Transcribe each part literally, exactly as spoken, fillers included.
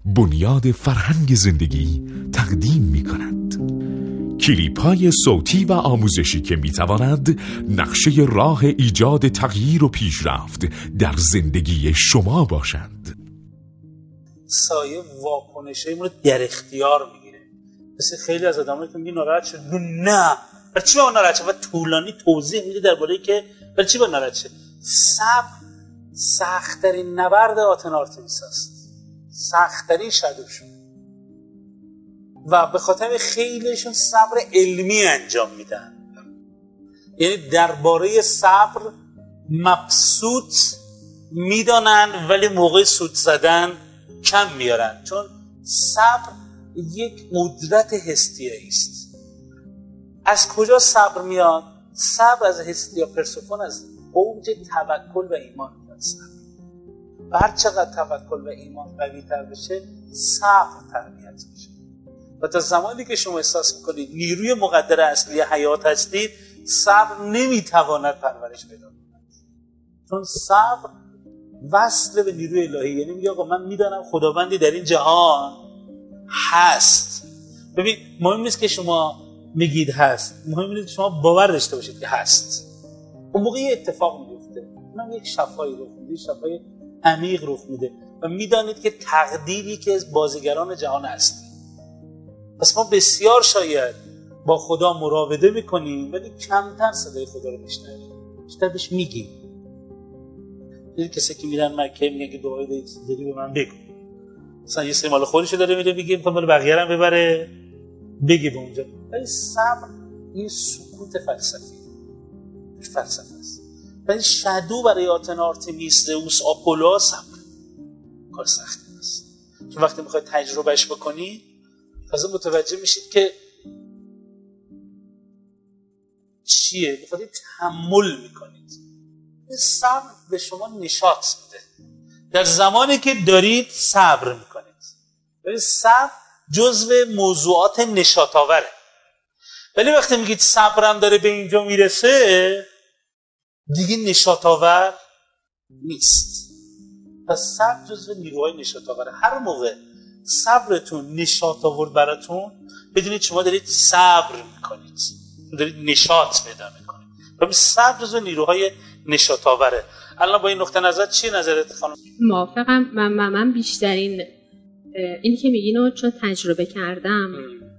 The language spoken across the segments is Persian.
بنیاد فرهنگ زندگی تقدیم می کند. کلیپ های صوتی و آموزشی که می تواند نقشه راه ایجاد تغییر و پیشرفت در زندگی شما باشند. سایه واکنشایی رو در اختیار میگیره. مثل خیلی از آدمایی که میگن ناراحت شد، نه برای چی با ناراحت شد و طولانی توضیح میده درباره اینکه برای چی با ناراحت شد. صبر سخت‌ترین نبرد آتن آرتمیس است، سخت‌ترین شادوشون، و به خاطر خیلیشون صبر علمی انجام میدن. یعنی درباره صبر مبسوط میدانن ولی موقع سود زدن کم میارن، چون صبر یک قدرت هستیایی است. از کجا صبر میاد؟ صبر از هستیا پرسوفون، از اوج توکل و ایمان میاد. و هر چقدر توکل و ایمان قوی تر بشه، صبر تربیت میشه. و تا زمانی که شما احساس میکنید نیروی مقدر اصلی حیات هستید، صبر نمیتواند پرورش پیدا کند، چون صبر وصل به نیروی الهی. یعنی میگه آقا من میدانم خداوندی در این جهان هست. ببین مهم نیست که شما میگید هست، مهم اینه که شما باور داشته باشید که هست. اون موقع یه اتفاق میفته، من یک شفایی رخ میده، شفای عمیق رخ میده و میدانید که تقدیری که از بازیگران جهان هست. پس ما بسیار شاید با خدا مراوده میکنیم ولی کمتر صدای خدا رو میشنویم، بیشتر بهش میگیم. دیدی کسی که میرن مکه میگه که دعای داری به من بگو، مثلا یه سری مال خودشو داره میره میگه میخوام مال بقیه رو ببره بگی به اونجا. ولی صبر این سکوت فلسفی فلسفه است. ولی شادو برای آتن آرتمیس، زئوس، آپولو صبر کار سختی است، چون وقتی میخواید تجربهش بکنی تازه متوجه میشید که چیه، میخواید تحمل میکنید. این صبر به شما نشاط میده در زمانی که دارید صبر میکنید. ولی صبر جزو موضوعات نشاط آوره. ولی وقتی میگید صبرم داره به اینجا میرسه، دیگه نشاط آور نیست. پس صبر جزو نیروهای نشاط آوره. هر موقع صبرتون نشاط آورد براتون، بدونید شما دارید صبر میکنید، دارید نشاط پیدا میکنید. و صبر جزو نیروهای نشاط آوره. الان با این نقطه نظر چی نظرت خانم؟ موافقم. من من بیشترین اینی که میگینو چون تجربه کردم،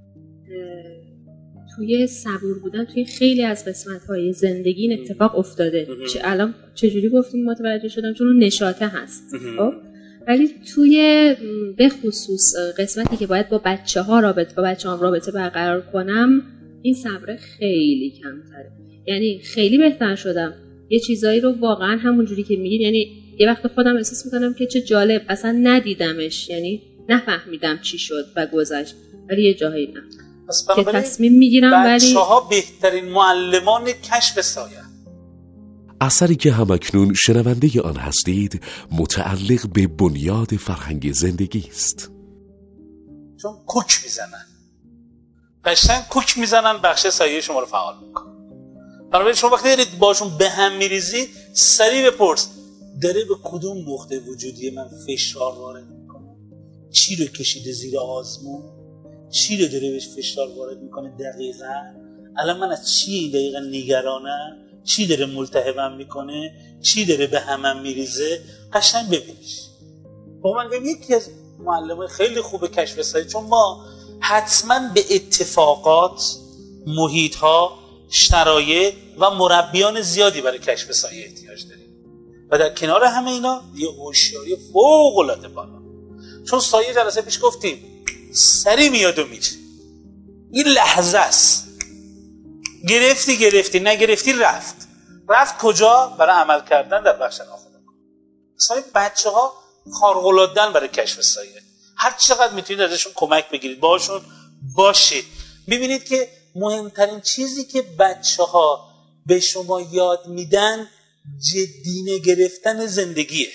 توی صبور بودن توی خیلی از قسمت‌های زندگی این اتفاق افتاده. چه الان چجوری گفتیم متوجه شدم، چون اون نشاطه هست. خب ولی توی به خصوص قسمتی که باید با بچه‌ها رابطه با بچه‌هام رابطه برقرار کنم، این صبر خیلی کمتره. یعنی خیلی بهتر شدم. یه چیزایی رو واقعا همونجوری که میگیم، یعنی یه وقت خودم احساس میکنم که چه جالب، اصلا ندیدمش، یعنی نفهمیدم چی شد و گذشت، ولی یه جاهایی نه که تصمیم میگیرم. ولی بچه‌ها بهترین معلمان کشف سایه. اثری که همکنون شنونده آن هستید متعلق به بنیاد فرهنگ زندگی است. چون کوک میزنن، قشنگ کوک میزنن، بخش سایه شما رو فعال میکنن. بنابراین شما وقتی دارید باشون به هم میریزید، سریع بپرس داره به کدوم نقطه وجودی من فشار وارد میکنه، چی رو کشیده زیر آزمون، چی رو داره بهش فشار وارد میکنه دقیقاً، الان من از چی دقیقاً نگرانم، چی داره ملتهبم میکنه، چی داره به همم میریزه. قشنگ ببینیش. با من گفتم یکی از معلمای خیلی خوب کشف سایه، چون ما حتما به اتفاقات، محیط‌ها، شرایط و مربیان زیادی برای کشف سایه احتیاج داریم و در کنار همه اینا یه هوشیاری فوق‌العاده بالا. چون سایه جلسه پیش گفتیم سری میاد و میره، این لحظه است، گرفتی گرفتی نگرفتی رفت رفت کجا؟ برای عمل کردن در بخش ناخودآگاه. سایه بچه ها خارق‌العاده‌اند برای کشف سایه. هر چقدر میتونید ازشون کمک بگیرید، باشون باشید. ببینید که مهمترین چیزی که بچه ها به شما یاد میدن جدی نگرفتن زندگیه.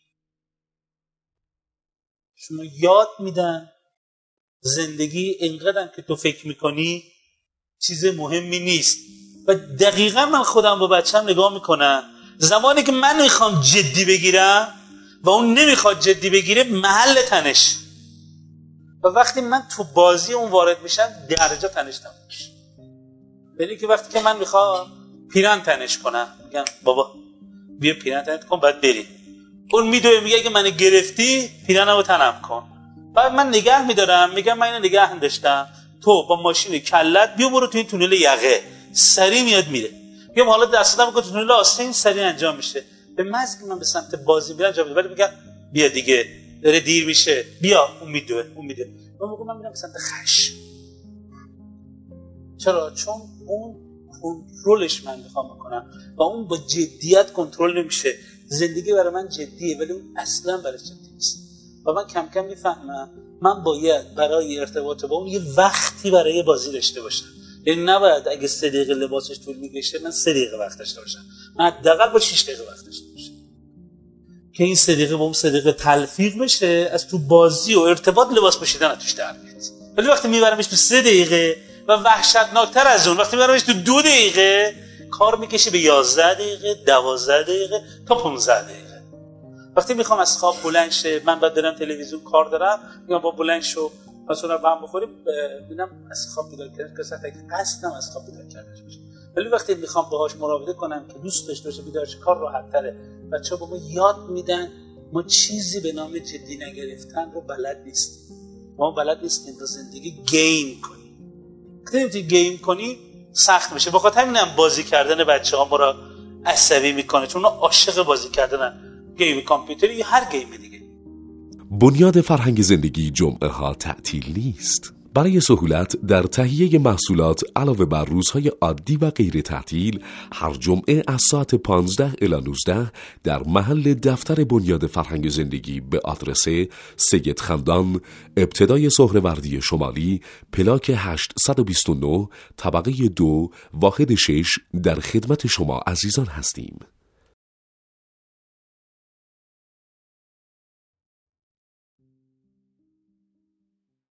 شما یاد میدن زندگی اینقدر که تو فکر میکنی چیز مهمی نیست. و دقیقا من خودم با بچه‌م نگاه میکنم، زمانی که من میخوام جدی بگیرم و اون نمیخواد جدی بگیره، محل تنش و وقتی من تو بازی اون وارد میشم درجا تنش تموم میشه. یعنی که وقتی که من میخوام پیرن تنش کنم میگم بابا بیا پیرن تنش کن بعد بریم، اون میدوه میگه اگه منو گرفتی پیرنمو تنم کن، بعد من نگه میدارم میگم من اینو نگه داشتم، تو با ماشین کلت بیا برو تو این تونل یقه، سری میاد میره. میگم حالا دستم میگه تونل آستین سری انجام میشه. به محض که من به سمت بازی میرم جواب ولی میگم بیا دیگه داره دیر میشه، بیا اون میدوه اون میدوه. من میگم من میرم به سمت خشم. چرا؟ چون اون کنترلش من میخوام بکنم و اون با جدیت کنترل نمیشه. زندگی برای من جدیه ولی اون اصلا برای جدی نیست و من کم کم میفهمم من باید برای ارتباط با اون یه وقتی برای بازی داشته باشم. یعنی نباید اگه سه دقیقه لباسش طول میکشه من سه دقیقه وقت داشته باشم، من حداقل با شش دقیقه وقت داشته باشم که این سه دقیقه با اون سه دقیقه تلفیق بشه، از تو بازی و ارتباط لباس پوشیدن توش در بیاد. ولی وقتی میبرمش تو سه دقیقه و وحشتناکتر از اون وقتی میبرمش تو دو دقیقه کار میکشه به یازده دقیقه، دوازده دقیقه تا پانزده دقیقه. وقتی میخوام از خواب بلند شه، من بعد برم تلویزیون کار دارم، میگم با بلند شو مثلا با هم بخوریم، ببینم از خواب بیدار کردن که اصلا قصدم از خواب بیدار کردنش باشه. ولی وقتی میخوام باهاش مراوده کنم که دوست داشته باشه بیدار شه کار راحت تره. بچه‌ها به ما یاد میدن ما چیزی به نام جدی نگرفتن رو بلد نیستیم. ما بلد نیستیم تو زندگی گیم کنیم. وقتی گیم کنی سخت میشه. بخاطر همینم بازی کردن بچه‌ها ما رو عصبی میکنه، چون اونا عاشق بازی کردنن، گیم کامپیوتری یا هر گیم دیگه. بنیاد فرهنگ زندگی جمعه ها تعطیل نیست. برای سهولت در تهیه محصولات علاوه بر روزهای عادی و غیر تعطیل، هر جمعه از ساعت پانزده الی نوزده در محل دفتر بنیاد فرهنگ زندگی به آدرس سید خندان، ابتدای سهروردی شمالی، پلاک هشتصد و بیست و نه، طبقه دو، واحد شش در خدمت شما عزیزان هستیم.